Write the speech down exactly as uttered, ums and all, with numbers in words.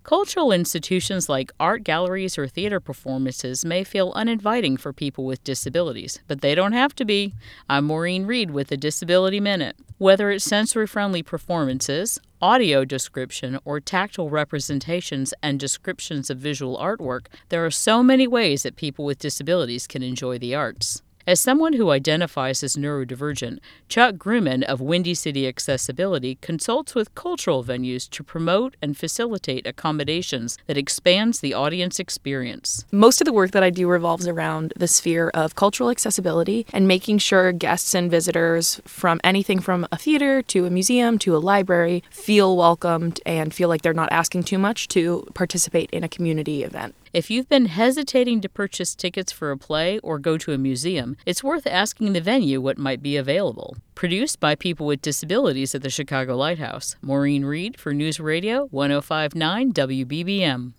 Cultural institutions like art galleries or theater performances may feel uninviting for people with disabilities, but they don't have to be. I'm Maureen Reed with the Disability Minute. Whether it's sensory-friendly performances, audio description, or tactile representations and descriptions of visual artwork, there are so many ways that people with disabilities can enjoy the arts. As someone who identifies as neurodivergent, Chuck Grumman of Windy City Accessibility consults with cultural venues to promote and facilitate accommodations that expands the audience experience. Most of the work that I do revolves around the sphere of cultural accessibility and making sure guests and visitors from anything from a theater to a museum to a library feel welcomed and feel like they're not asking too much to participate in a community event. If you've been hesitating to purchase tickets for a play or go to a museum, it's worth asking the venue what might be available. Produced by people with disabilities at the Chicago Lighthouse. Maureen Reed for News Radio one oh five point nine W B B M.